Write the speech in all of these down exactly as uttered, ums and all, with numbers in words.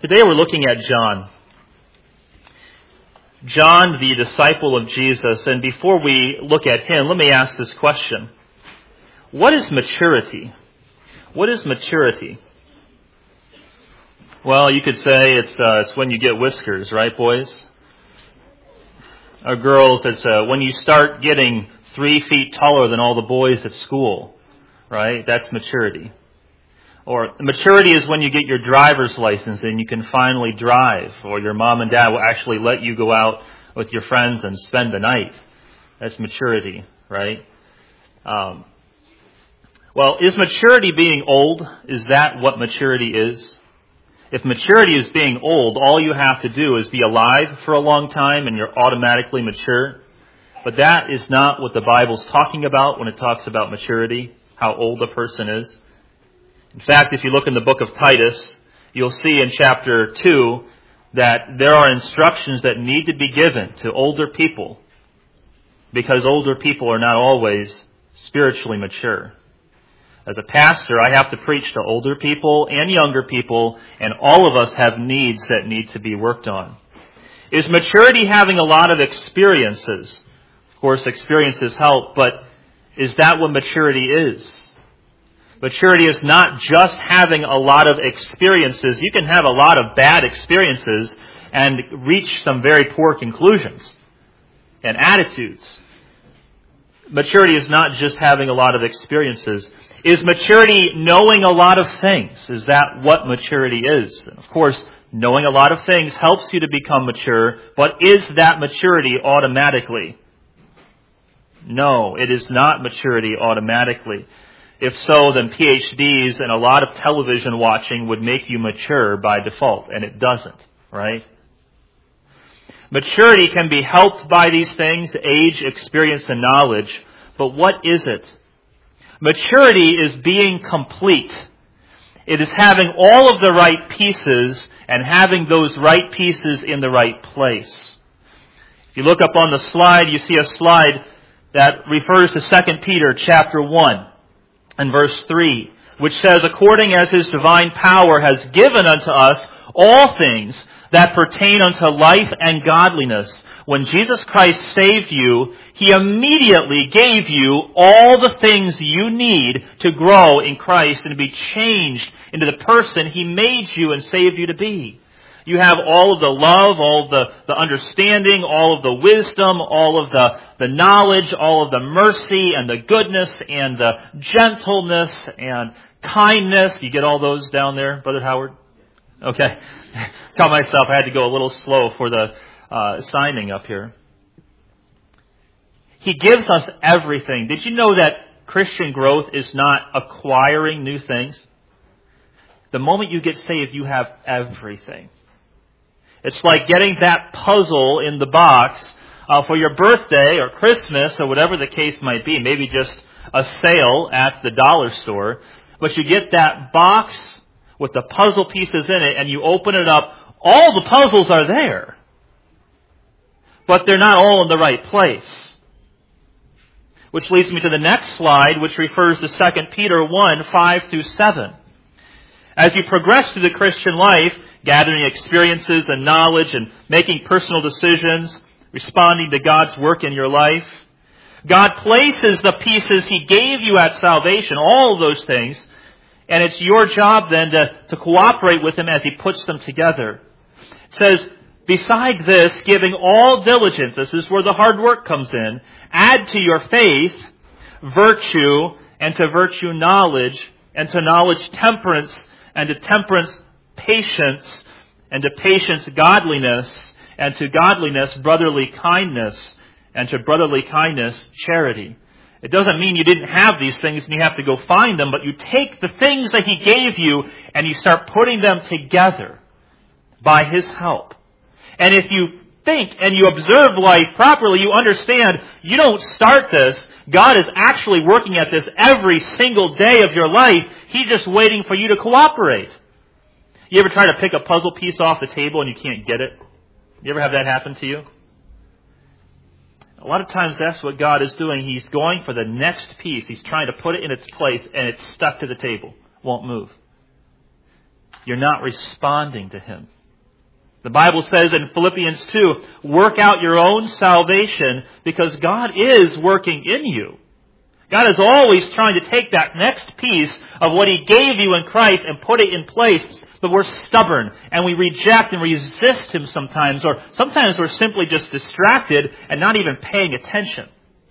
Today we're looking at John. John, the disciple of Jesus. And before we look at him, let me ask this question. What is maturity? What is maturity? Well, you could say it's uh, it's when you get whiskers, right, boys? Or girls, it's uh, when you start getting three feet taller than all the boys at school, right? That's maturity. Or maturity is when you get your driver's license and you can finally drive, or your mom and dad will actually let you go out with your friends and spend the night. That's maturity, right? Um, well, is maturity being old? Is that what maturity is? If maturity is being old, all you have to do is be alive for a long time and you're automatically mature. But that is not what the Bible's talking about when it talks about maturity, how old a person is. In fact, if you look in the book of Titus, you'll see in chapter two that there are instructions that need to be given to older people because older people are not always spiritually mature. As a pastor, I have to preach to older people and younger people, and all of us have needs that need to be worked on. Is maturity having a lot of experiences? Of course, experiences help, but is that what maturity is? Maturity is not just having a lot of experiences. You can have a lot of bad experiences and reach some very poor conclusions and attitudes. Maturity is not just having a lot of experiences. Is maturity knowing a lot of things? Is that what maturity is? And of course, knowing a lot of things helps you to become mature, but is that maturity automatically? No, it is not maturity automatically. If so, then P H Ds and a lot of television watching would make you mature by default, and it doesn't, right? Maturity can be helped by these things, age, experience, and knowledge, but what is it? Maturity is being complete. It is having all of the right pieces and having those right pieces in the right place. If you look up on the slide, you see a slide that refers to Second Peter chapter one. And verse three, which says, according as His divine power has given unto us all things that pertain unto life and godliness. When Jesus Christ saved you, He immediately gave you all the things you need to grow in Christ and to be changed into the person He made you and saved you to be. You have all of the love, all of the, the understanding, all of the wisdom, all of the, the knowledge, all of the mercy and the goodness and the gentleness and kindness. You get all those down there, Brother Howard? Okay. Tell myself I had to go a little slow for the uh, signing up here. He gives us everything. Did you know that Christian growth is not acquiring new things? The moment you get saved, you have everything. It's like getting that puzzle in the box uh, for your birthday or Christmas or whatever the case might be. Maybe just a sale at the dollar store. But you get that box with the puzzle pieces in it and you open it up. All the puzzles are there. But they're not all in the right place. Which leads me to the next slide, which refers to Second Peter one, five through seven. As you progress through the Christian life, gathering experiences and knowledge and making personal decisions, responding to God's work in your life, God places the pieces He gave you at salvation, all of those things, and it's your job then to, to cooperate with Him as He puts them together. It says, besides this, giving all diligence, this is where the hard work comes in, add to your faith virtue, and to virtue knowledge, and to knowledge temperance, and to temperance patience, and to patience godliness, and to godliness brotherly kindness, and to brotherly kindness charity. It doesn't mean you didn't have these things and you have to go find them, but you take the things that He gave you and you start putting them together by His help. And if you think and you observe life properly, you understand you don't start this. God is actually working at this every single day of your life. He's just waiting for you to cooperate. You ever try to pick a puzzle piece off the table and you can't get it? You ever have that happen to you? A lot of times that's what God is doing. He's going for the next piece. He's trying to put it in its place and it's stuck to the table. Won't move. you're not responding to Him. The Bible says in Philippians two, work out your own salvation because God is working in you. God is always trying to take that next piece of what He gave you in Christ and put it in place. But we're stubborn and we reject and resist Him sometimes, or sometimes we're simply just distracted and not even paying attention.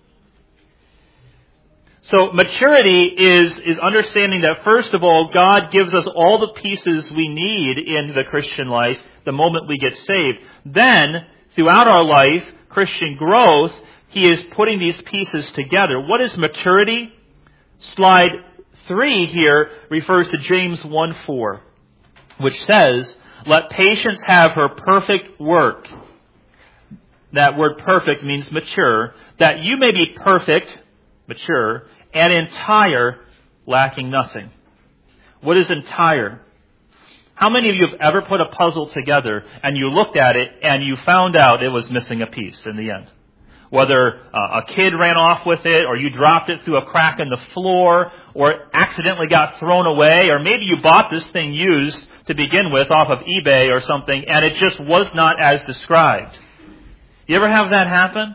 So maturity is, is understanding that first of all, God gives us all the pieces we need in the Christian life the moment we get saved. Then, throughout our life, Christian growth, He is putting these pieces together. What is maturity? Slide three here refers to James one four, which says, let patience have her perfect work. That word perfect means mature. That you may be perfect, mature, and entire, lacking nothing. What is entire? How many of you have ever put a puzzle together and you looked at it and you found out it was missing a piece in the end? Whether uh, a kid ran off with it, or you dropped it through a crack in the floor, or it accidentally got thrown away, or maybe you bought this thing used to begin with off of eBay or something, and it just was not as described. You ever have that happen?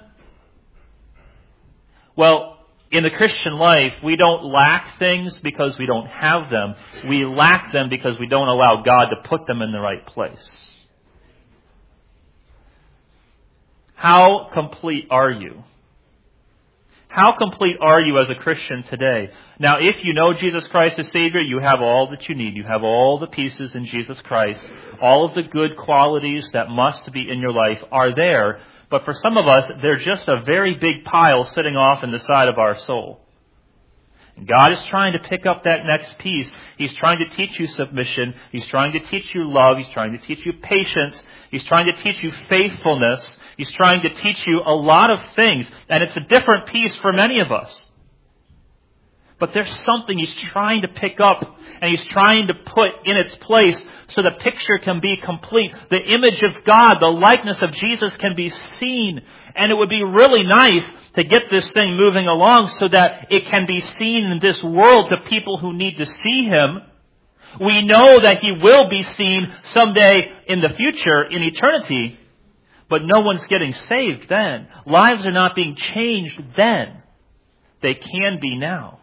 Well, in the Christian life, we don't lack things because we don't have them. We lack them because we don't allow God to put them in the right place. How complete are you? How complete are you as a Christian today? Now, if you know Jesus Christ as Savior, you have all that you need. You have all the pieces in Jesus Christ. All of the good qualities that must be in your life are there. But for some of us, they're just a very big pile sitting off in the side of our soul. And God is trying to pick up that next piece. He's trying to teach you submission. He's trying to teach you love. He's trying to teach you patience. He's trying to teach you faithfulness. He's trying to teach you a lot of things. And it's a different piece for many of us. But there's something He's trying to pick up and He's trying to put in its place so the picture can be complete. The image of God, the likeness of Jesus can be seen. And it would be really nice to get this thing moving along so that it can be seen in this world to people who need to see Him. We know that He will be seen someday in the future, in eternity. But no one's getting saved then. Lives are not being changed then. They can be now.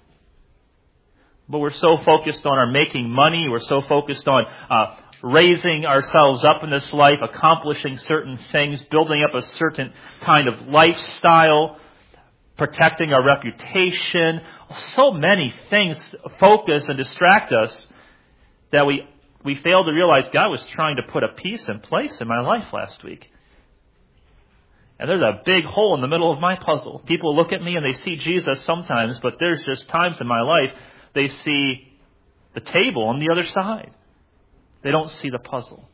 But we're so focused on our making money. We're so focused on uh, raising ourselves up in this life, accomplishing certain things, building up a certain kind of lifestyle, protecting our reputation. So many things focus and distract us that we, we fail to realize God was trying to put a piece in place in my life last week. And there's a big hole in the middle of my puzzle. People look at me and they see Jesus sometimes, but there's just times in my life they see the table on the other side. They don't see the puzzle.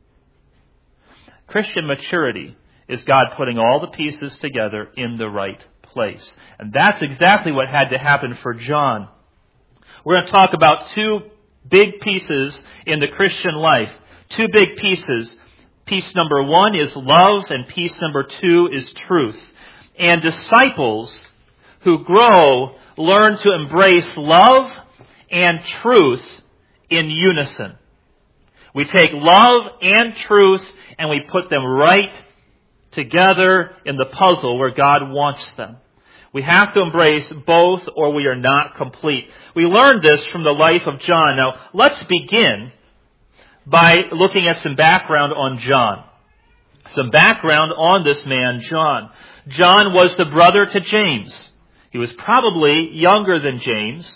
Christian maturity is God putting all the pieces together in the right place. And that's exactly what had to happen for John. We're going to talk about two big pieces in the Christian life. Two big pieces. Piece number one is love, and piece number two is truth. And disciples who grow learn to embrace love and truth in unison. We take love and truth and we put them right together in the puzzle where God wants them. We have to embrace both or we are not complete. We learned this from the life of John. Now, let's begin by looking at some background on John. Some background on this man, John. John was the brother to James. He was probably younger than James.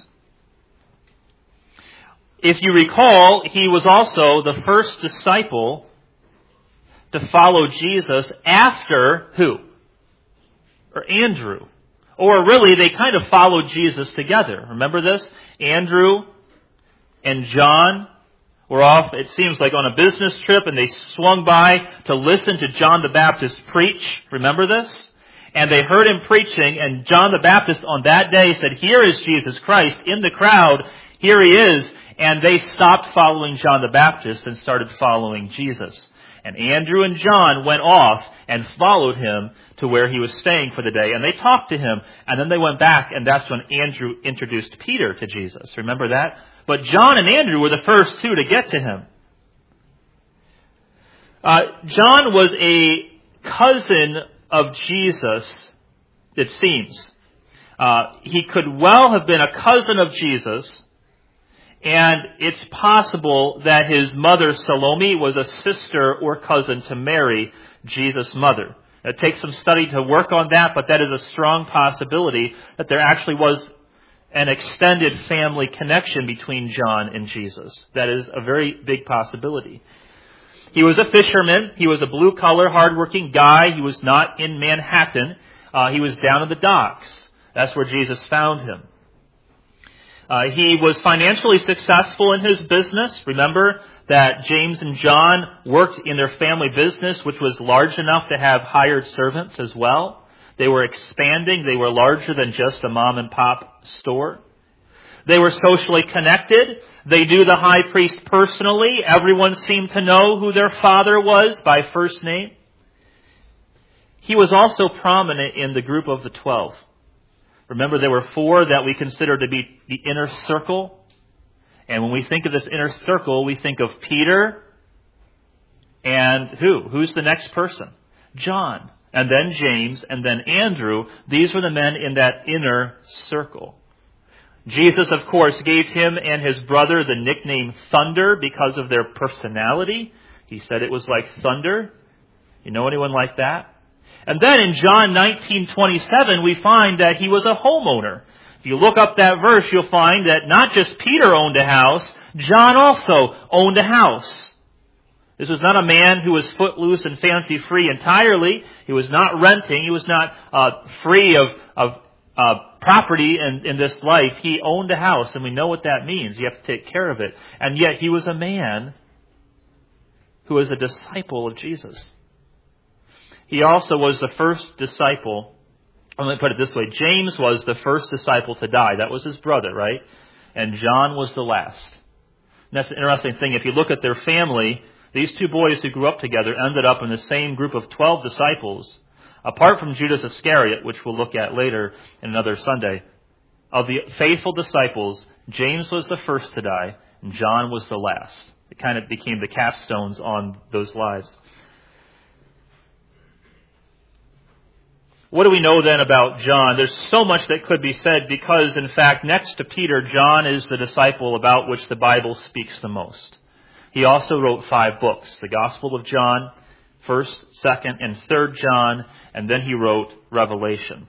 If you recall, he was also the first disciple to follow Jesus after who? Or Andrew. Or really, they kind of followed Jesus together. Remember this? Andrew and John were off, it seems like, on a business trip, and they swung by to listen to John the Baptist preach. Remember this? And they heard him preaching, and John the Baptist on that day said, "Here is Jesus Christ in the crowd. Here He is." And they stopped following John the Baptist and started following Jesus. And Andrew and John went off and followed him to where he was staying for the day. And they talked to him. And then they went back, and that's when Andrew introduced Peter to Jesus. Remember that? But John and Andrew were the first two to get to him. Uh, John was a cousin of Jesus, it seems. Uh, he could well have been a cousin of Jesus, and it's possible that his mother, Salome, was a sister or cousin to Mary, Jesus' mother. It takes some study to work on that, but that is a strong possibility that there actually was an extended family connection between John and Jesus. That is a very big possibility. He was a fisherman. He was a blue-collar, hardworking guy. He was not in Manhattan. Uh, he was down in the docks. That's where Jesus found him. Uh, he was financially successful in his business. Remember that James and John worked in their family business, which was large enough to have hired servants as well. They were expanding. They were larger than just a mom and pop store. They were socially connected. They knew the high priest personally. Everyone seemed to know who their father was by first name. He was also prominent in the group of the twelve. Remember, there were four that we consider to be the inner circle. And when we think of this inner circle, we think of Peter and who? Who's the next person? John. And then James, and then Andrew. These were the men in that inner circle. Jesus, of course, gave him and his brother the nickname Thunder because of their personality. He said it was like thunder. You know anyone like that? And then in John nineteen twenty-seven, we find that he was a homeowner. If you look up that verse, you'll find that not just Peter owned a house, John also owned a house. This was not a man who was footloose and fancy-free entirely. He was not renting. He was not uh, free of, of uh, property in, in this life. He owned a house, and we know what that means. You have to take care of it. And yet he was a man who was a disciple of Jesus. He also was the first disciple. Let me put it this way. James was the first disciple to die. That was his brother, right? And John was the last. And that's an interesting thing. If you look at their family, these two boys who grew up together ended up in the same group of twelve disciples, apart from Judas Iscariot, which we'll look at later in another Sunday. Of the faithful disciples, James was the first to die, and John was the last. It kind of became the capstones on those lives. What do we know then about John? There's so much that could be said because, in fact, next to Peter, John is the disciple about which the Bible speaks the most. He also wrote five books, the Gospel of John, first, second, and third John, and then he wrote Revelation.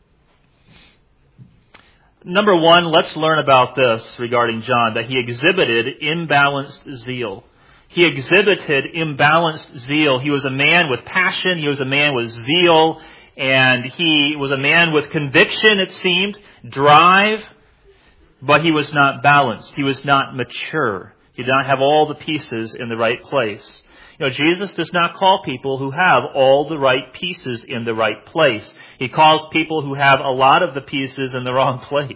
Number one, let's learn about this regarding John, that he exhibited imbalanced zeal. He exhibited imbalanced zeal. He was a man with passion. He was a man with zeal. And he was a man with conviction, it seemed, drive, but he was not balanced. He was not mature. He did not have all the pieces in the right place. You know, Jesus does not call people who have all the right pieces in the right place. He calls people who have a lot of the pieces in the wrong place.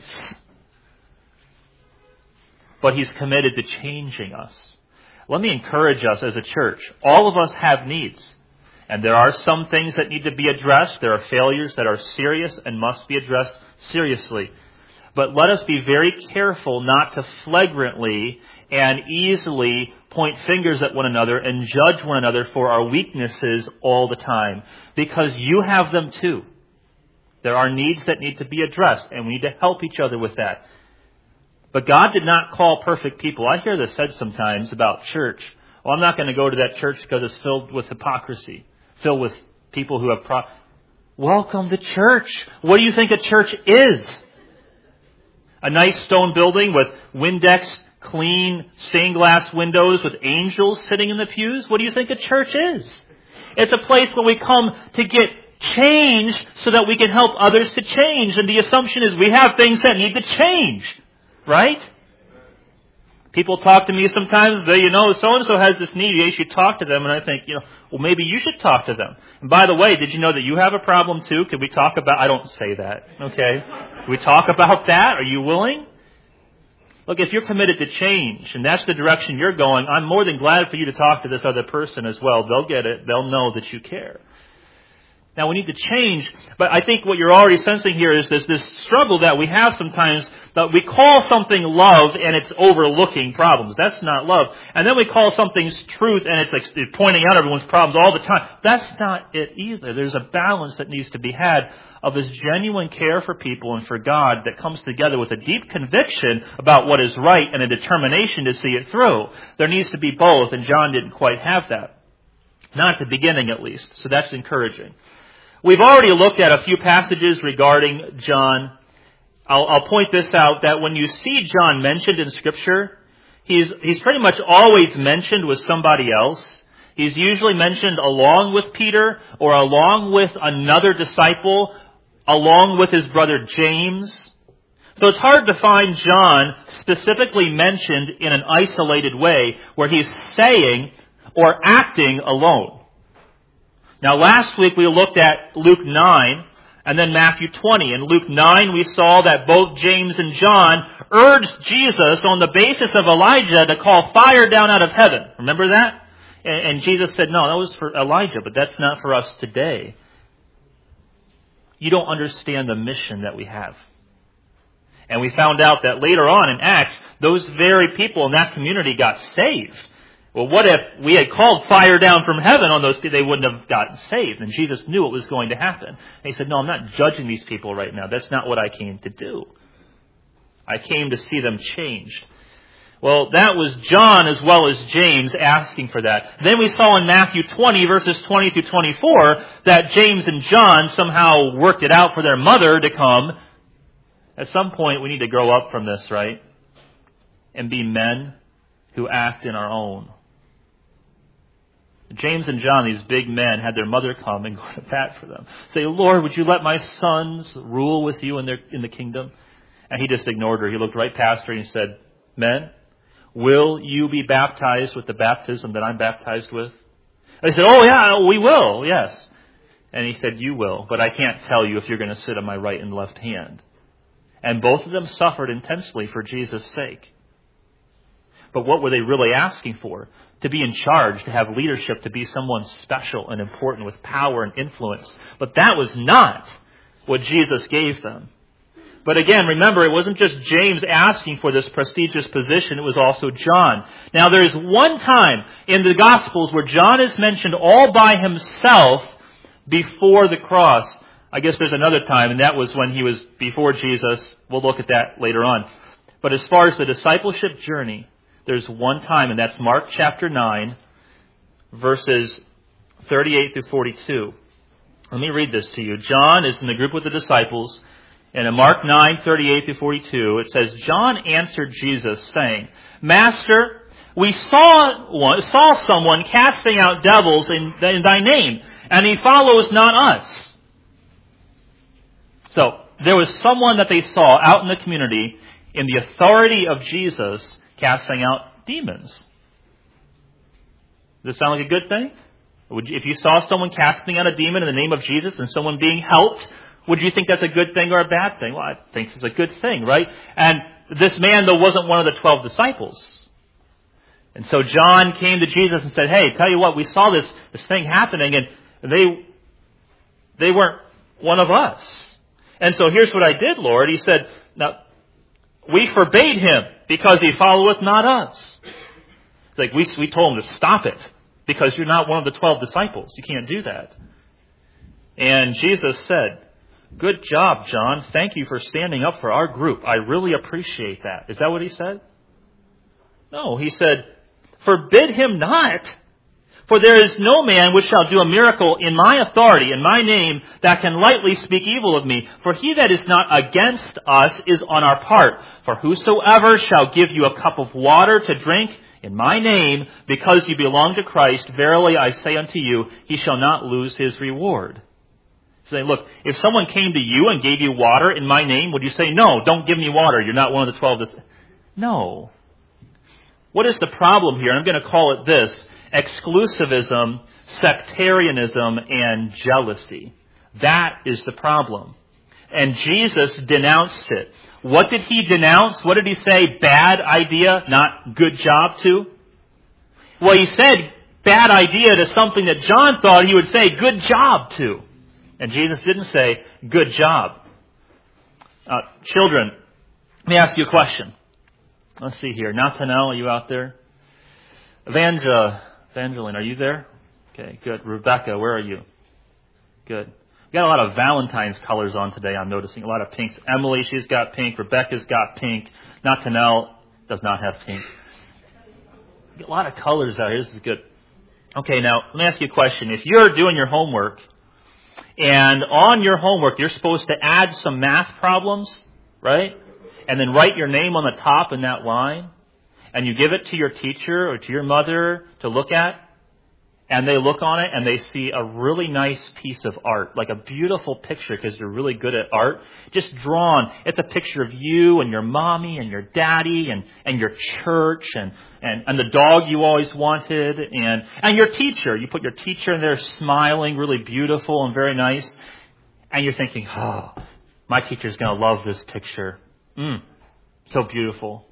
But he's committed to changing us. Let me encourage us as a church. All of us have needs. And there are some things that need to be addressed. There are failures that are serious and must be addressed seriously. But let us be very careful not to flagrantly and easily point fingers at one another and judge one another for our weaknesses all the time. Because you have them too. There are needs that need to be addressed, and we need to help each other with that. But God did not call perfect people. I hear this said sometimes about church. Well, I'm not going to go to that church because it's filled with hypocrisy, filled with people who have... Pro- Welcome to church. What do you think a church is? A nice stone building with Windex, clean stained glass windows with angels sitting in the pews? What do you think a church is? It's a place where we come to get change so that we can help others to change. And the assumption is we have things that need to change. Right? People talk to me sometimes, they, you know, so-and-so has this need, you should talk to them. And I think, you know, well, maybe you should talk to them. And by the way, did you know that you have a problem too? Can we talk about, I don't say that, okay? Can we talk about that? Are you willing? Look, if you're committed to change, and that's the direction you're going, I'm more than glad for you to talk to this other person as well. They'll get it. They'll know that you care. Now, we need to change, but I think what you're already sensing here is this, this struggle that we have sometimes But we call something love and it's overlooking problems. That's not love. And then we call something truth and it's like pointing out everyone's problems all the time. That's not it either. There's a balance that needs to be had of this genuine care for people and for God that comes together with a deep conviction about what is right and a determination to see it through. There needs to be both, and John didn't quite have that. Not at the beginning, at least. So that's encouraging. We've already looked at a few passages regarding John. I'll, I'll point this out, that when you see John mentioned in Scripture, he's, he's pretty much always mentioned with somebody else. He's usually mentioned along with Peter or along with another disciple, along with his brother James. So it's hard to find John specifically mentioned in an isolated way where he's saying or acting alone. Now last week we looked at Luke nine and then Matthew twenty. In Luke nine we saw that both James and John urged Jesus on the basis of Elijah to call fire down out of heaven. Remember that? And Jesus said, no, that was for Elijah, but that's not for us today. You don't understand the mission that we have. And we found out that later on in Acts, those very people in that community got saved. Well, what if we had called fire down from heaven on those people? They wouldn't have gotten saved. And Jesus knew what was going to happen. And he said, no, I'm not judging these people right now. That's not what I came to do. I came to see them changed. Well, that was John as well as James asking for that. Then we saw in Matthew twenty, verses twenty through twenty-four, that James and John somehow worked it out for their mother to come. At some point, we need to grow up from this, right? And be men who act in our own. James and John, these big men, had their mother come and go to bat for them. Say, Lord, would you let my sons rule with you in, their, in the kingdom? And he just ignored her. He looked right past her and he said, men, will you be baptized with the baptism that I'm baptized with? And they said, oh yeah, we will, yes. And he said, you will, but I can't tell you if you're going to sit on my right and left hand. And both of them suffered intensely for Jesus' sake. But what were they really asking for? To be in charge, to have leadership, to be someone special and important with power and influence. But that was not what Jesus gave them. But again, remember, it wasn't just James asking for this prestigious position, it was also John. Now, there is one time in the Gospels where John is mentioned all by himself before the cross. I guess there's another time, and that was when he was before Jesus. We'll look at that later on. But as far as the discipleship journey, there's one time, and that's Mark chapter nine, verses thirty-eight through forty-two. Let me read this to you. John is in the group with the disciples. And in Mark nine, thirty-eight through forty-two, it says, John answered Jesus, saying, Master, we saw one, saw someone casting out devils in, in thy name, and he follows not us. So, there was someone that they saw out in the community in the authority of Jesus casting out demons. Does this sound like a good thing? Would you, if you saw someone casting out a demon in the name of Jesus and someone being helped, would you think that's a good thing or a bad thing? Well, I think it's a good thing, right? And this man, though, wasn't one of the twelve disciples. And so John came to Jesus and said, hey, tell you what, we saw this, this thing happening, and they, they weren't one of us. And so here's what I did, Lord. He said, now, we forbade him because he followeth not us. It's like we, we told him to stop it because you're not one of the twelve disciples. You can't do that. And Jesus said, good job, John. Thank you for standing up for our group. I really appreciate that. Is that what he said? No, he said, forbid him not. For there is no man which shall do a miracle in my authority, in my name, that can lightly speak evil of me. For he that is not against us is on our part. For whosoever shall give you a cup of water to drink in my name, because you belong to Christ, verily I say unto you, he shall not lose his reward. Say, look, if someone came to you and gave you water in my name, would you say, no, don't give me water, you're not one of the twelve? No. What is the problem here? I'm going to call it this: exclusivism, sectarianism, and jealousy. That is the problem. And Jesus denounced it. What did he denounce? What did he say? Bad idea, not good job to? Well, he said bad idea to something that John thought he would say good job to. And Jesus didn't say good job. Uh, children, Let me ask you a question. Let's see here. Nathaniel, are you out there? Evangel- Evangeline, are you there? Okay, good. Rebecca, where are you? Good. We got a lot of Valentine's colors on today, I'm noticing. A lot of pinks. Emily, she's got pink. Rebecca's got pink. Nathaniel does not have pink. A lot of colors out here. This is good. Okay, now, let me ask you a question. If you're doing your homework, and on your homework, you're supposed to add some math problems, right? And then write your name on the top in that line, and you give it to your teacher or to your mother to look at, and they look on it and they see a really nice piece of art, like a beautiful picture because you're really good at art, just drawn. It's a picture of you and your mommy and your daddy and, and your church and, and, and the dog you always wanted and, and your teacher. You put your teacher in there smiling, really beautiful and very nice. And you're thinking, oh, my teacher's going to love this picture. Mm, so beautiful.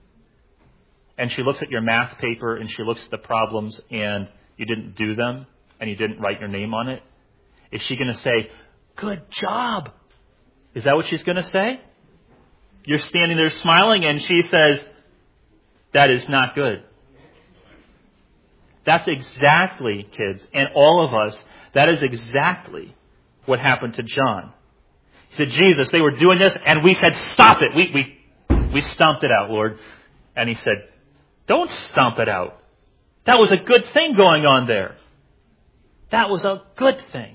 And she looks at your math paper and she looks at the problems and you didn't do them, and you didn't write your name on it, is she going to say, good job? Is that what she's going to say? You're standing there smiling, and she says, that is not good. That's exactly, kids, and all of us, that is exactly what happened to John. He said, Jesus, they were doing this, and we said, stop it. We, we, we stomped it out, Lord. And he said, don't stomp it out. That was a good thing going on there. That was a good thing.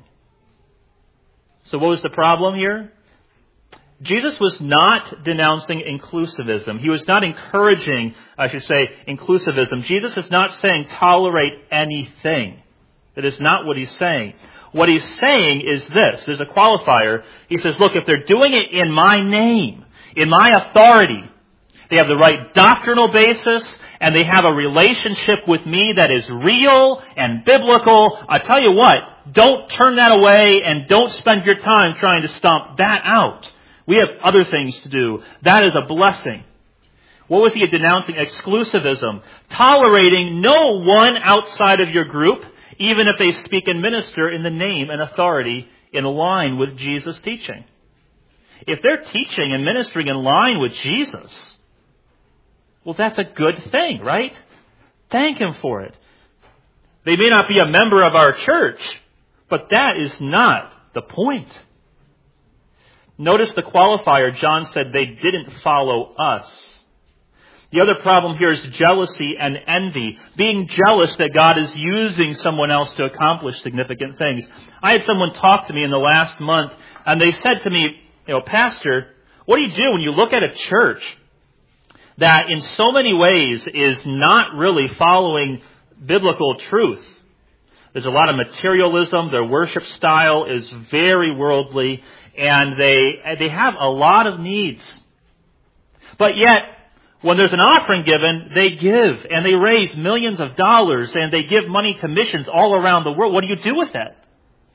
So what was the problem here? Jesus was not denouncing inclusivism. He was not encouraging, I should say, inclusivism. Jesus is not saying tolerate anything. That is not what he's saying. What he's saying is this. There's a qualifier. He says, look, if they're doing it in my name, in my authority, they have the right doctrinal basis, and they have a relationship with me that is real and biblical. I tell you what, don't turn that away and don't spend your time trying to stomp that out. We have other things to do. That is a blessing. What was he denouncing? Exclusivism. Tolerating no one outside of your group, even if they speak and minister in the name and authority in line with Jesus' teaching. If they're teaching and ministering in line with Jesus, well, that's a good thing, right? Thank him for it. They may not be a member of our church, but that is not the point. Notice the qualifier. John said they didn't follow us. The other problem here is jealousy and envy. Being jealous that God is using someone else to accomplish significant things. I had someone talk to me in the last month, and they said to me, you know, Pastor, what do you do when you look at a church that in so many ways is not really following biblical truth? There's a lot of materialism. Their worship style is very worldly, and they they have a lot of needs. But yet, when there's an offering given, they give, and they raise millions of dollars, and they give money to missions all around the world. What do you do with that?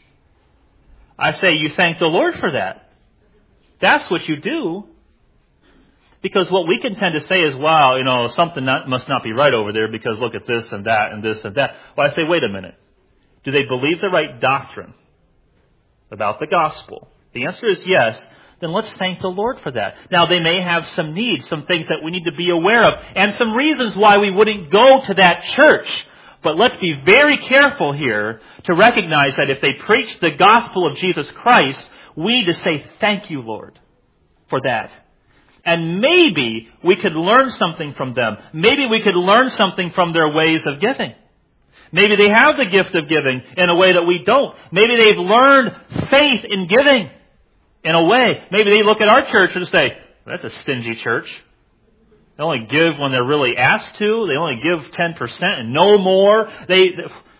I say you thank the Lord for that. That's what you do. Because what we can tend to say is, wow, you know, something not, must not be right over there because look at this and that and this and that. Well, I say, wait a minute. Do they believe the right doctrine about the gospel? The answer is yes. Then let's thank the Lord for that. Now, they may have some needs, some things that we need to be aware of, and some reasons why we wouldn't go to that church. But let's be very careful here to recognize that if they preach the gospel of Jesus Christ, we need to say, thank you, Lord, for that. And maybe we could learn something from them. Maybe we could learn something from their ways of giving. Maybe they have the gift of giving in a way that we don't. Maybe they've learned faith in giving in a way. Maybe they look at our church and say, that's a stingy church. They only give when they're really asked to. They only give ten percent and no more. They,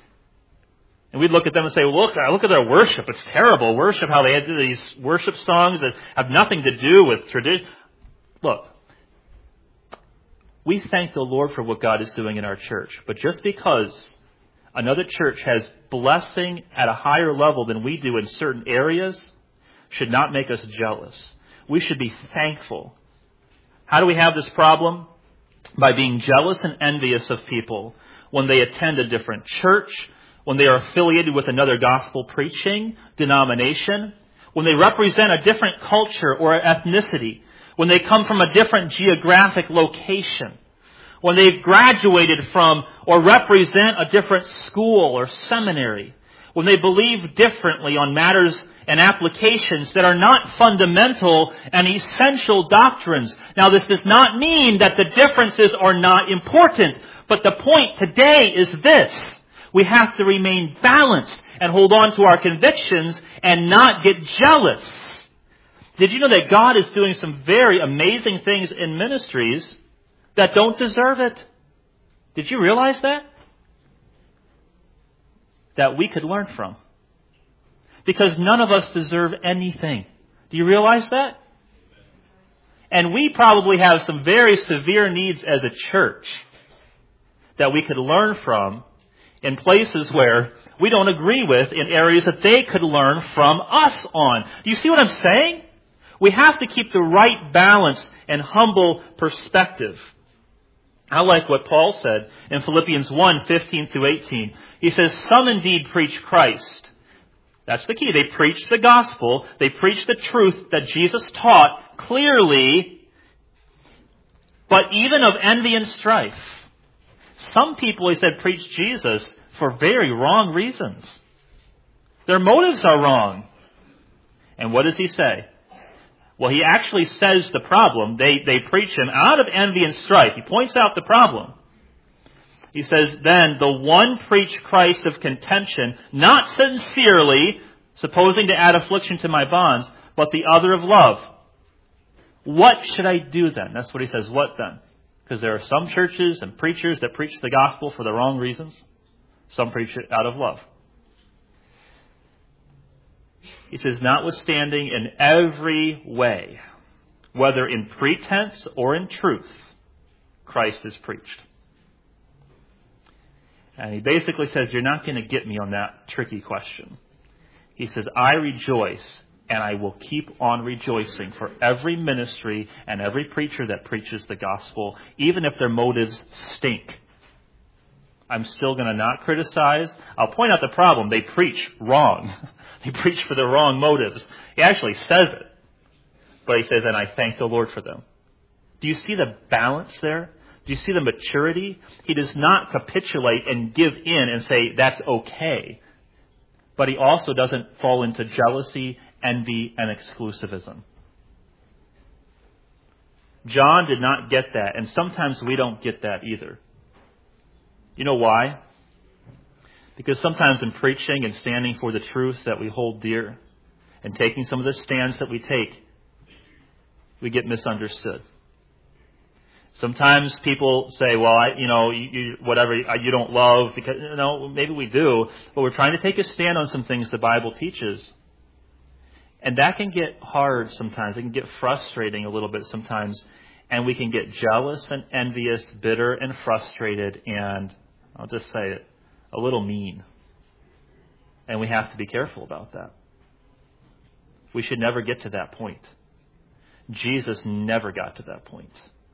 and we'd look at them and say, well, look, look at their worship. It's terrible worship, how they had these worship songs that have nothing to do with tradition. Look, we thank the Lord for what God is doing in our church. But just because another church has blessing at a higher level than we do in certain areas should not make us jealous. We should be thankful. How do we have this problem? By being jealous and envious of people when they attend a different church, when they are affiliated with another gospel preaching denomination, when they represent a different culture or ethnicity, when they come from a different geographic location, when they've graduated from or represent a different school or seminary, when they believe differently on matters and applications that are not fundamental and essential doctrines. Now, this does not mean that the differences are not important, but the point today is this. We have to remain balanced and hold on to our convictions and not get jealous. Did you know that God is doing some very amazing things in ministries that don't deserve it? Did you realize that? That we could learn from. Because none of us deserve anything. Do you realize that? And we probably have some very severe needs as a church that we could learn from in places where we don't agree with, in areas that they could learn from us on. Do you see what I'm saying? We have to keep the right balance and humble perspective. I like what Paul said in Philippians one, fifteen through eighteen. He says, some indeed preach Christ. That's the key. They preach the gospel. They preach the truth that Jesus taught clearly, but even of envy and strife. Some people, he said, preach Jesus for very wrong reasons. Their motives are wrong. And what does he say? Well, he actually says the problem. They, they preach him out of envy and strife. He points out the problem. He says, then the one preach Christ of contention, not sincerely, supposing to add affliction to my bonds, but the other of love. What should I do then? That's what he says. What then? Because there are some churches and preachers that preach the gospel for the wrong reasons. Some preach it out of love. He says, notwithstanding in every way, whether in pretense or in truth, Christ is preached. And he basically says, you're not going to get me on that tricky question. He says, I rejoice and I will keep on rejoicing for every ministry and every preacher that preaches the gospel, even if their motives stink. I'm still going to not criticize. I'll point out the problem. They preach wrong. They preach for the wrong motives. He actually says it. But he says, and I thank the Lord for them. Do you see the balance there? Do you see the maturity? He does not capitulate and give in and say, that's okay. But he also doesn't fall into jealousy, envy, and exclusivism. John did not get that, and sometimes we don't get that either. You know why? Because sometimes in preaching and standing for the truth that we hold dear and taking some of the stands that we take, we get misunderstood. Sometimes people say, well, I, you know, you, you, whatever you don't love, because, you know, maybe we do, but we're trying to take a stand on some things the Bible teaches. And that can get hard sometimes. It can get frustrating a little bit sometimes. And we can get jealous and envious, bitter and frustrated, and I'll just say it, a little mean. And we have to be careful about that. We should never get to that point. Jesus never got to that point.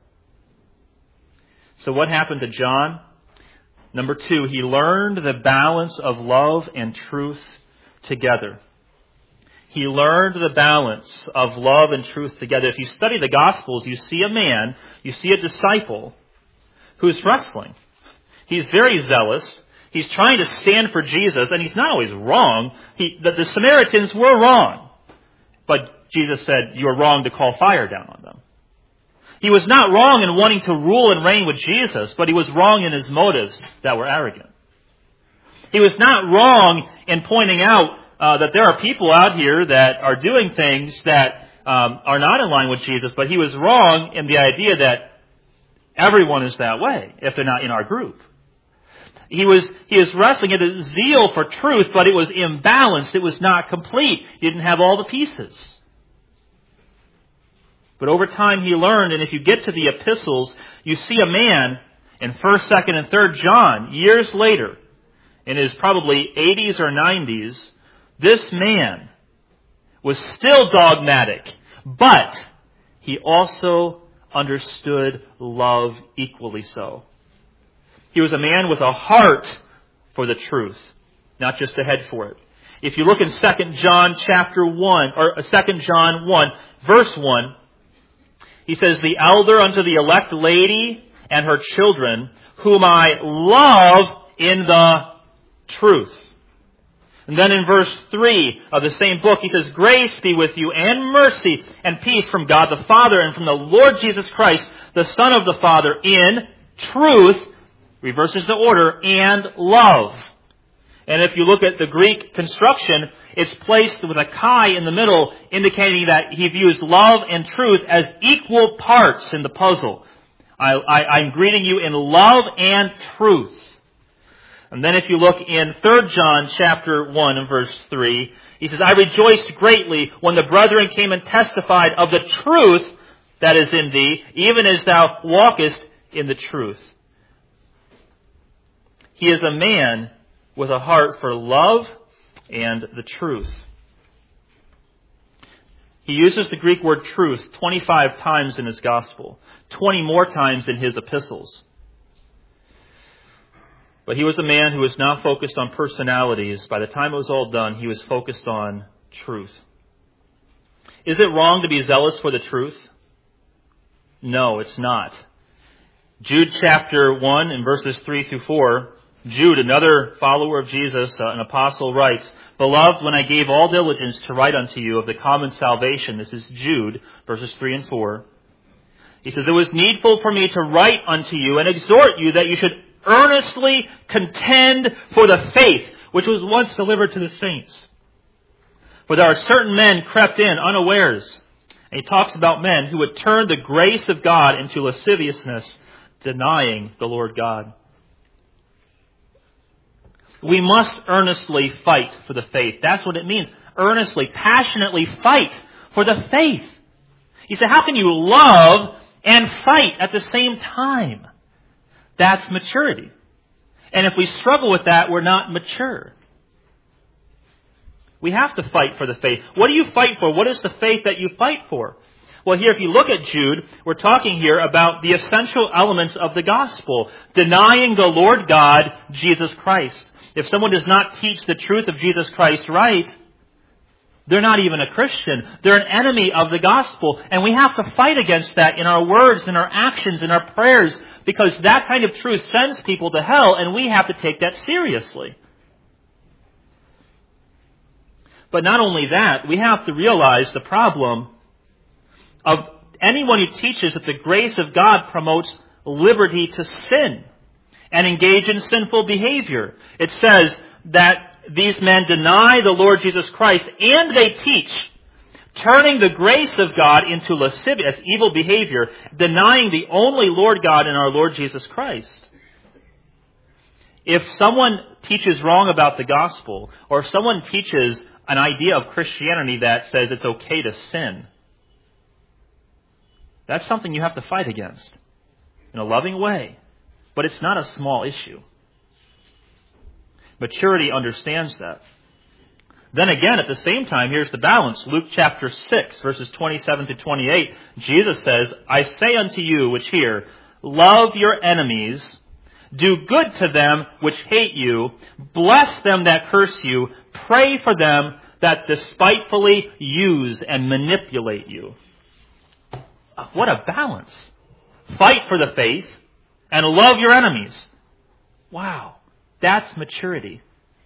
So what happened to John? Number two, he learned the balance of love and truth together. He learned the balance of love and truth together. If you study the Gospels, you see a man, you see a disciple who's wrestling. He's very zealous. He's trying to stand for Jesus, and he's not always wrong. He, the, the Samaritans were wrong. But Jesus said, you're wrong to call fire down on them. He was not wrong in wanting to rule and reign with Jesus, but he was wrong in his motives that were arrogant. He was not wrong in pointing out uh, that there are people out here that are doing things that um, are not in line with Jesus, but he was wrong in the idea that everyone is that way if they're not in our group. He was he was wrestling at a zeal for truth, but it was imbalanced. It was not complete. He didn't have all the pieces. But over time he learned, and if you get to the epistles, you see a man in first, second, and third John, years later, in his probably eighties or nineties, this man was still dogmatic, but he also understood love equally so. He was a man with a heart for the truth, not just a head for it. If you look in Second John chapter one, or Second John one, verse one, He says, the elder unto the elect lady and her children, whom I love in the truth. And then in verse three of the same book, he says, grace be with you and mercy and peace from God the Father and from the Lord Jesus Christ, the Son of the Father, in truth, reverses the order, and love. And if you look at the Greek construction, it's placed with a chi in the middle, indicating that he views love and truth as equal parts in the puzzle. I, I, I'm greeting you in love and truth. And then if you look in Third John chapter one and verse three, he says, I rejoiced greatly when the brethren came and testified of the truth that is in thee, even as thou walkest in the truth. He is a man with a heart for love and the truth. He uses the Greek word truth twenty-five times in his gospel, twenty more times in his epistles. But he was a man who was not focused on personalities. By the time it was all done, he was focused on truth. Is it wrong to be zealous for the truth? No, it's not. Jude chapter one and verses three through four, Jude, another follower of Jesus, uh, an apostle, writes, Beloved, when I gave all diligence to write unto you of the common salvation, this is Jude, verses three and four, he says, It was needful for me to write unto you and exhort you that you should earnestly contend for the faith which was once delivered to the saints. For there are certain men crept in unawares. And he talks about men who would turn the grace of God into lasciviousness, denying the Lord God. We must earnestly fight for the faith. That's what it means. Earnestly, passionately fight for the faith. You say, how can you love and fight at the same time? That's maturity. And if we struggle with that, we're not mature. We have to fight for the faith. What do you fight for? What is the faith that you fight for? Well, here, if you look at Jude, we're talking here about the essential elements of the gospel. Denying the Lord God, Jesus Christ. If someone does not teach the truth of Jesus Christ right, they're not even a Christian. They're an enemy of the gospel. And we have to fight against that in our words, in our actions, in our prayers, because that kind of truth sends people to hell, and we have to take that seriously. But not only that, we have to realize the problem of anyone who teaches that the grace of God promotes liberty to sin and engage in sinful behavior. It says that these men deny the Lord Jesus Christ, and they teach turning the grace of God into lascivious, evil behavior, denying the only Lord God in our Lord Jesus Christ. If someone teaches wrong about the gospel, or if someone teaches an idea of Christianity that says it's okay to sin, that's something you have to fight against in a loving way. But it's not a small issue. Maturity understands that. Then again, at the same time, here's the balance. Luke chapter six, verses twenty-seven to twenty-eight, Jesus says, I say unto you which hear, love your enemies, do good to them which hate you, bless them that curse you, pray for them that despitefully use and manipulate you. What a balance. Fight for the faith and love your enemies. Wow, that's maturity.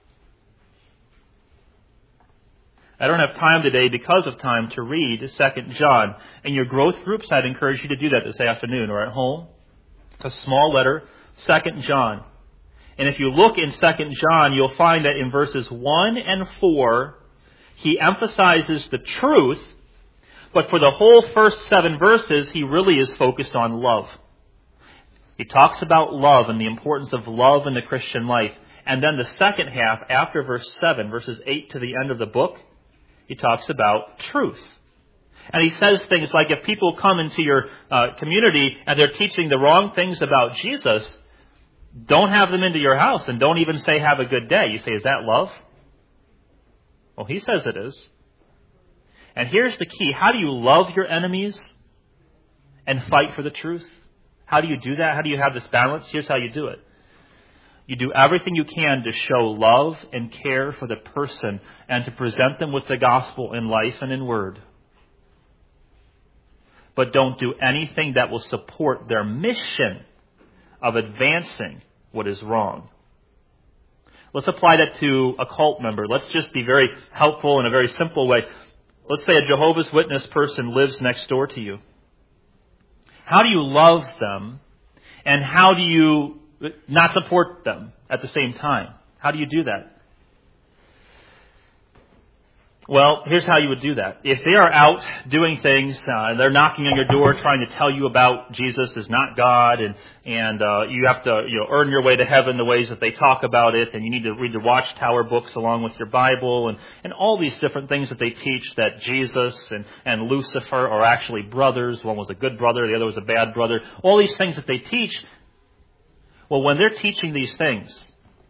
I don't have time today, because of time, to read Second John. In your growth groups, I'd encourage you to do that this afternoon or at home. It's a small letter, Second John. And if you look in Second John, you'll find that in verses one and four, he emphasizes the truth, but for the whole first seven verses, he really is focused on love. He talks about love and the importance of love in the Christian life. And then the second half, after verse seven, verses eight to the end of the book, he talks about truth. And he says things like, if people come into your uh, community and they're teaching the wrong things about Jesus, don't have them into your house and don't even say, have a good day. You say, is that love? Well, he says it is. And here's the key. How do you love your enemies and fight for the truth? How do you do that? How do you have this balance? Here's how you do it. You do everything you can to show love and care for the person and to present them with the gospel in life and in word. but don't do anything that will support their mission of advancing what is wrong. Let's apply that to a cult member. Let's just be very helpful in a very simple way. Let's say a Jehovah's Witness person lives next door to you. How do you love them, and how do you not support them at the same time? How do you do that? Well, here's how you would do that. If they are out doing things, uh, they're knocking on your door trying to tell you about Jesus is not God, and and uh, you have to you know earn your way to heaven the ways that they talk about it, and you need to read the Watchtower books along with your Bible, and, and all these different things that they teach, that Jesus and, and Lucifer are actually brothers. One was a good brother, the other was a bad brother. All these things that they teach. Well, when they're teaching these things,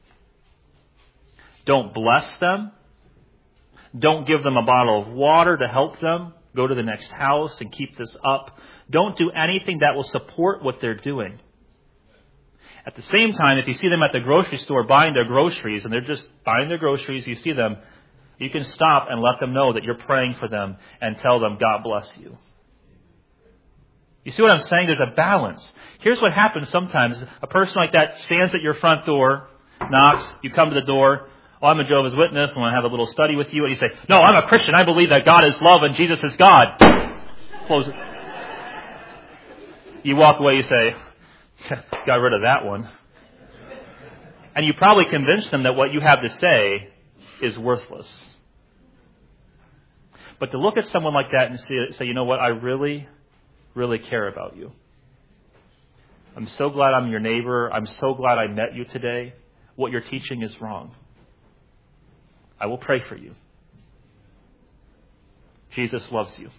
don't bless them. Don't give them a bottle of water to help them go to the next house and keep this up. Don't do anything that will support what they're doing. At the same time, if you see them at the grocery store buying their groceries, and they're just buying their groceries, you see them, you can stop and let them know that you're praying for them and tell them, God bless you. You see what I'm saying? There's a balance. Here's what happens sometimes. A person like that stands at your front door, knocks, you come to the door. Oh, I'm a Jehovah's Witness, and I want to have a little study with you. And you say, no, I'm a Christian. I believe that God is love and Jesus is God. Close it. You walk away, you say, got rid of that one. And you probably convince them that what you have to say is worthless. But to look at someone like that and say, say, you know what, I really, really care about you. I'm so glad I'm your neighbor. I'm so glad I met you today. What you're teaching is wrong. I will pray for you. Jesus loves you.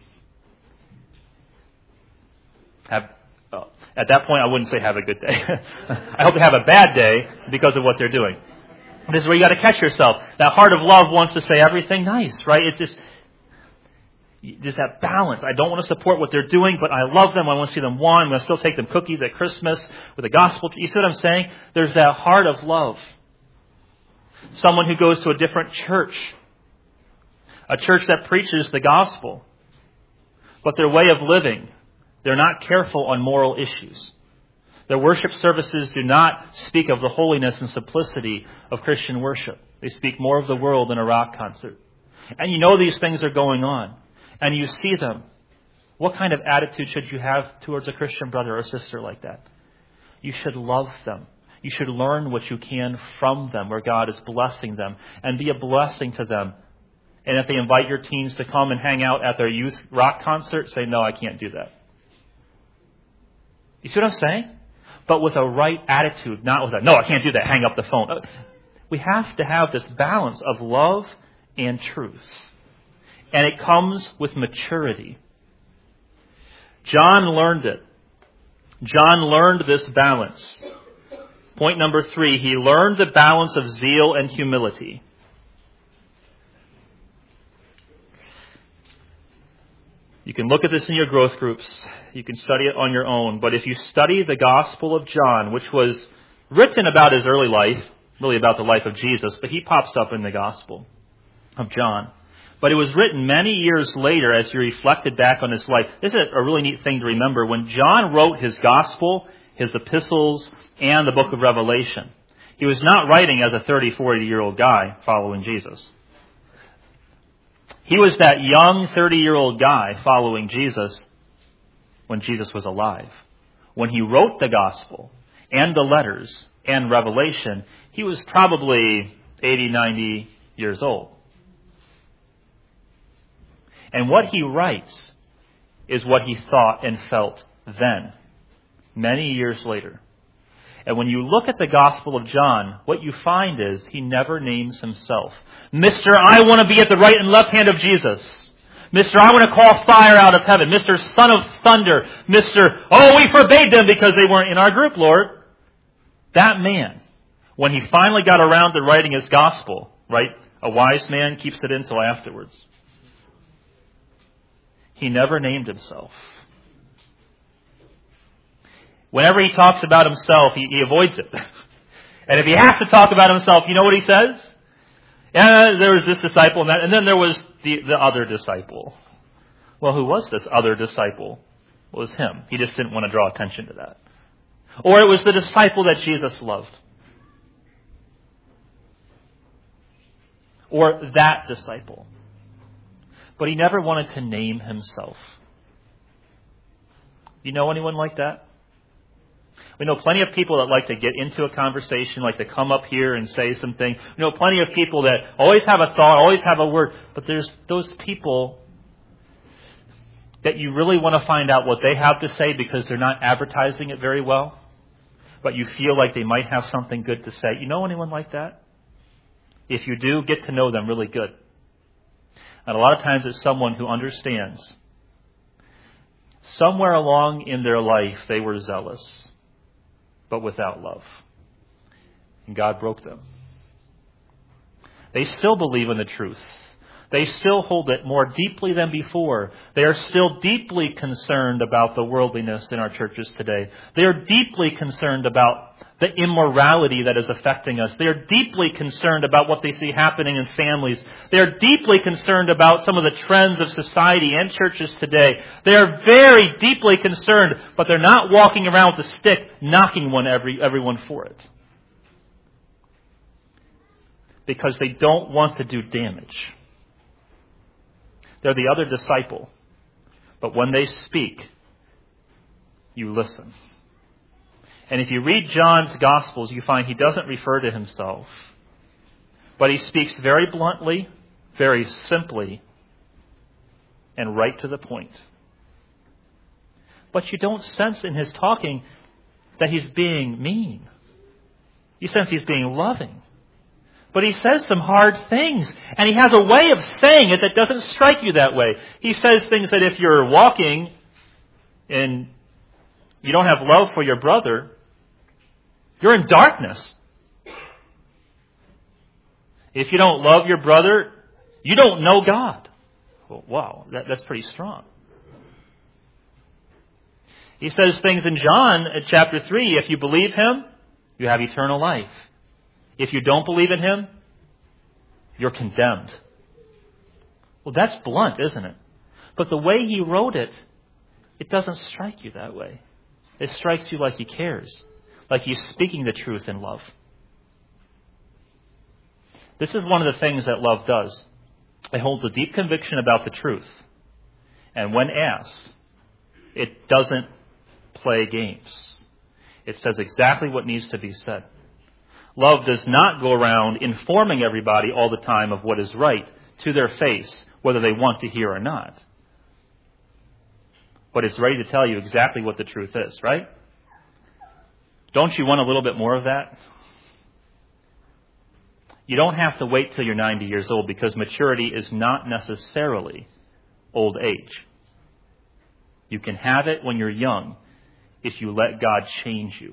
Have, oh, at that point, I wouldn't say have a good day. I hope they have a bad day because of what they're doing. This is where you got to catch yourself. That heart of love wants to say everything nice, right? It's just, just that balance. I don't want to support what they're doing, but I love them. I want to see them one. I'm going to still take them cookies at Christmas with the gospel. You see what I'm saying? There's that heart of love. Someone who goes to a different church, a church that preaches the gospel, but their way of living, they're not careful on moral issues. Their worship services do not speak of the holiness and simplicity of Christian worship. They speak more of the world than a rock concert. And you know these things are going on, and you see them. What kind of attitude should you have towards a Christian brother or sister like that? You should love them. You should learn what you can from them, where God is blessing them, and be a blessing to them. And if they invite your teens to come and hang out at their youth rock concert, say, no, I can't do that. You see what I'm saying? But with a right attitude, not with a, no, I can't do that, hang up the phone. We have to have this balance of love and truth. And it comes with maturity. John learned it. John learned this balance. Point number three, he learned the balance of zeal and humility. You can look at this in your growth groups. You can study it on your own. But if you study the Gospel of John, which was written about his early life, really about the life of Jesus, but he pops up in the Gospel of John. But it was written many years later as he reflected back on his life. This is a really neat thing to remember. When John wrote his Gospel, his epistles, and the book of Revelation, he was not writing as a thirty, forty-year-old guy following Jesus. He was that young thirty-year-old guy following Jesus when Jesus was alive. When he wrote the Gospel and the letters and Revelation, he was probably eighty, ninety years old. And what he writes is what he thought and felt then, many years later. And when you look at the Gospel of John, what you find is he never names himself. Mister I want to be at the right and left hand of Jesus. Mister I want to call fire out of heaven. Mister Son of Thunder. Mister Oh, we forbade them because they weren't in our group, Lord. That man, when he finally got around to writing his Gospel, right? A wise man keeps it in until afterwards. He never named himself. Whenever he talks about himself, he, he avoids it. And if he has to talk about himself, you know what he says? Yeah, there was this disciple and that, and then there was the, the other disciple. Well, who was this other disciple? It was him. He just didn't want to draw attention to that. Or it was the disciple that Jesus loved. Or that disciple. But he never wanted to name himself. You know anyone like that? We know plenty of people that like to get into a conversation, like to come up here and say something. We know plenty of people that always have a thought, always have a word. But there's those people that you really want to find out what they have to say because they're not advertising it very well. But you feel like they might have something good to say. You know anyone like that? If you do, get to know them really good. And a lot of times it's someone who understands. Somewhere along in their life they were zealous, but without love. And God broke them. They still believe in the truth. They still hold it more deeply than before. They are still deeply concerned about the worldliness in our churches today. They are deeply concerned about the immorality that is affecting us. They are deeply concerned about what they see happening in families. They are deeply concerned about some of the trends of society and churches today. They are very deeply concerned, but they're not walking around with a stick knocking one every everyone for it. Because they don't want to do damage. They're the other disciple. But when they speak, you listen. And if you read John's Gospels, you find he doesn't refer to himself. But he speaks very bluntly, very simply, and right to the point. But you don't sense in his talking that he's being mean. You sense he's being loving. But he says some hard things. And he has a way of saying it that doesn't strike you that way. He says things that if you're walking and you don't have love for your brother, you're in darkness. If you don't love your brother, you don't know God. Well, wow, that, that's pretty strong. He says things in John chapter three. If you believe him, you have eternal life. If you don't believe in him, you're condemned. Well, that's blunt, isn't it? But the way he wrote it, it doesn't strike you that way. It strikes you like he cares, like he's speaking the truth in love. This is one of the things that love does. It holds a deep conviction about the truth. And when asked, it doesn't play games. It says exactly what needs to be said. Love does not go around informing everybody all the time of what is right to their face, whether they want to hear or not. But it's ready to tell you exactly what the truth is, right? Don't you want a little bit more of that? You don't have to wait till you're ninety years old, because maturity is not necessarily old age. You can have it when you're young if you let God change you.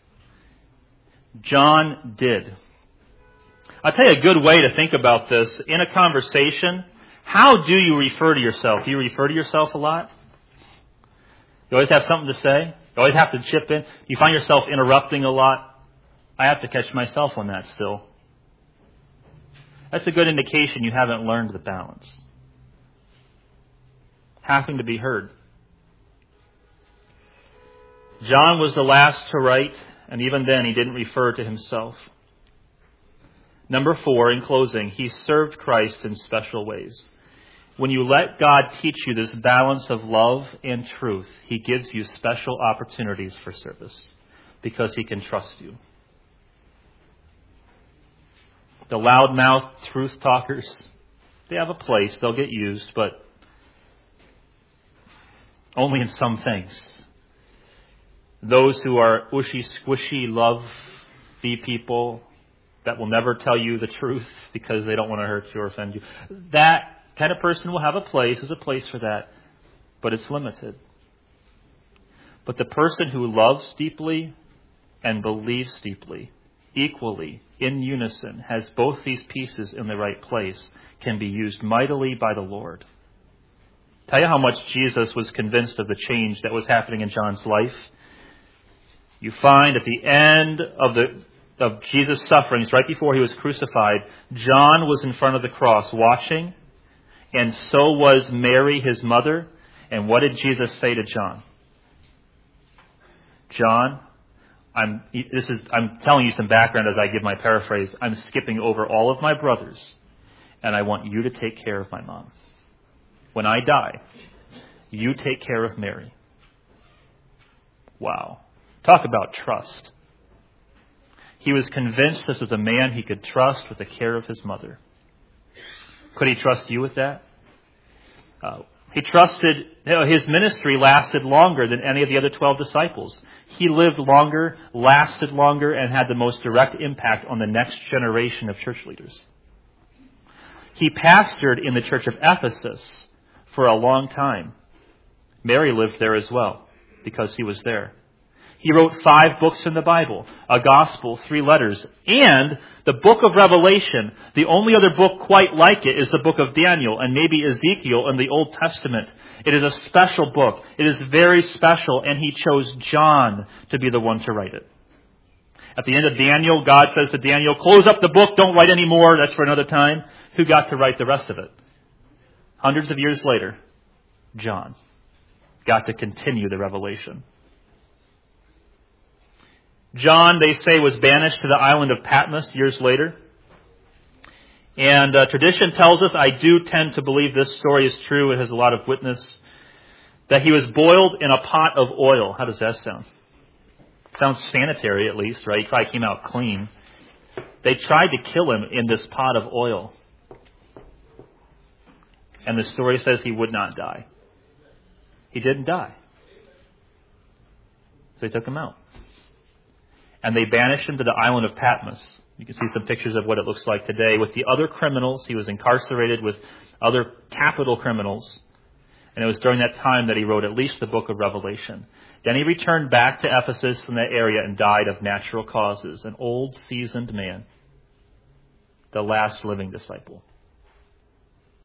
John did. I'll tell you a good way to think about this. In a conversation, how do you refer to yourself? Do you refer to yourself a lot? You always have something to say? You always have to chip in? Do you find yourself interrupting a lot? I have to catch myself on that still. That's a good indication you haven't learned the balance. Having to be heard. John was the last to write, and even then he didn't refer to himself. Number four, in closing, he served Christ in special ways. When you let God teach you this balance of love and truth, he gives you special opportunities for service because he can trust you. The loudmouth truth talkers, they have a place, they'll get used, but only in some things. Those who are ushy squishy love-y people that will never tell you the truth because they don't want to hurt you or offend you, that kind of person will have a place. There's a place for that, but it's limited. But the person who loves deeply and believes deeply, equally, in unison, has both these pieces in the right place, can be used mightily by the Lord. Tell you how much Jesus was convinced of the change that was happening in John's life. You find at the end of the of Jesus' sufferings, right before he was crucified, John was in front of the cross watching, and so was Mary, his mother. And what did Jesus say to John? John, I'm, this is, I'm telling you some background as I give my paraphrase. I'm skipping over all of my brothers, and I want you to take care of my mom. When I die, you take care of Mary. Wow. Talk about trust. He was convinced this was a man he could trust with the care of his mother. Could he trust you with that? Uh, he trusted, you know, his ministry lasted longer than any of the other twelve disciples. He lived longer, lasted longer, and had the most direct impact on the next generation of church leaders. He pastored in the church of Ephesus for a long time. Mary lived there as well because he was there. He wrote five books in the Bible, a gospel, three letters, and the book of Revelation. The only other book quite like it is the book of Daniel and maybe Ezekiel in the Old Testament. It is a special book. It is very special, and he chose John to be the one to write it. At the end of Daniel, God says to Daniel, close up the book, don't write any more, that's for another time. Who got to write the rest of it? Hundreds of years later, John got to continue the revelation. John, they say, was banished to the island of Patmos years later. And uh, tradition tells us, I do tend to believe this story is true, it has a lot of witness, that he was boiled in a pot of oil. How does that sound? Sounds sanitary at least, right? He probably came out clean. They tried to kill him in this pot of oil. And the story says he would not die. He didn't die. So they took him out. And they banished him to the island of Patmos. You can see some pictures of what it looks like today. With the other criminals, he was incarcerated with other capital criminals. And it was during that time that he wrote at least the book of Revelation. Then he returned back to Ephesus in that area and died of natural causes. An old, seasoned man. The last living disciple.